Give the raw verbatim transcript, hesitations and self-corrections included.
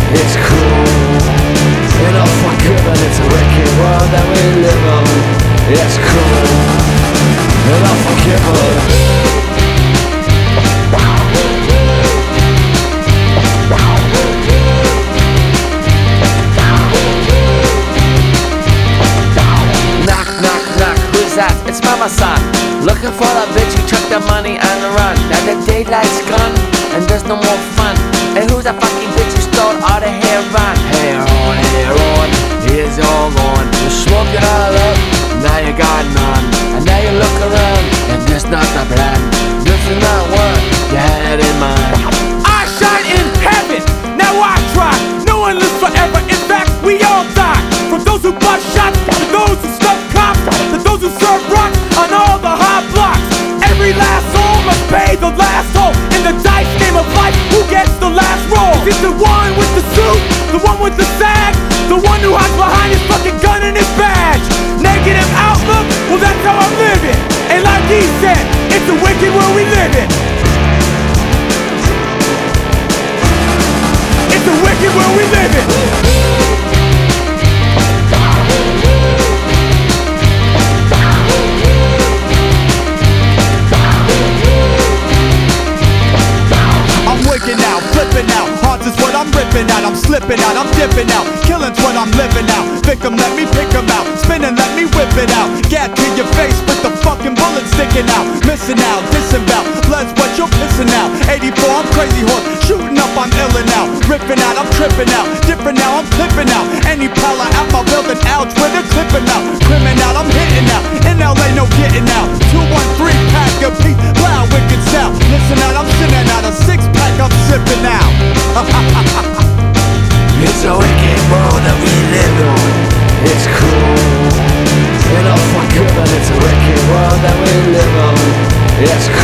It's cruel and unforgiven. It's a wicked world that we live on. It's cruel and unforgiven. It's mama son, looking for the bitch who took the money and the run. Now the daylight's gone and there's no more fun. And who's that fucking bitch who stole all the hair on? Hair on, hair on, it's all gone. You smoke it all up, now you got none. And now you look around and this not the plan. This is not what you had in mind. I shine in heaven, now I try. No one lives forever, in fact we all die. From those who bust shots, to those who stuff cops, to those who serve rocks on all the hot blocks. Every last soul must pay the last toll. In the dice game of life, who gets the last roll? Is it the one with the suit, the one with the sag, the one who hides behind his fucking gun and his badge? Negative outlook, well that's how I'm living. And like he said, it's a wicked world we live in. It's a wicked world we live in. Now, flipping out, hearts is what I'm ripping out. I'm slipping out, I'm dipping out, killing's what I'm living out. Victim, let me pick 'em out, spinning, let me whip it out. Gat to your face with the fucking bullet sticking out. Missing out, disembowel, blood's what you're pissing out. eighty-four, I'm crazy horse, shooting up, I'm illin' out. Ripping out, I'm tripping out, different now, I'm clipping out. Any pala out my building, ouch, where they're clipping out. Criminal, I'm hitting out, in L A no getting out. two one three, pack a piece, loud, wicked sound. Listen out, I'm sitting out, a six pack, I'm sipping out. It's a wicked world that we live on. It's cruel and unforgiven. It's a wicked world that we live on. It's cruel.